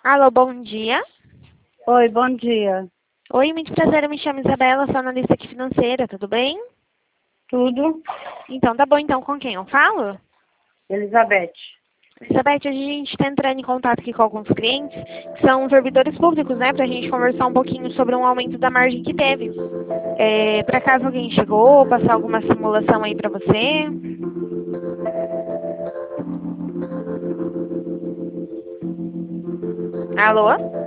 Alô, bom dia. Oi, bom dia. Oi, muito prazer, eu me chamo Isabela, sou analista aqui financeira, tudo bem? Tudo? Então, tá bom, então, com quem eu falo? Elizabeth. Elizabeth, a gente está entrando em contato aqui com alguns clientes, que são servidores públicos, né, pra gente conversar um pouquinho sobre um aumento da margem que teve. Por acaso alguém chegou, passar alguma simulação aí pra você? Alô?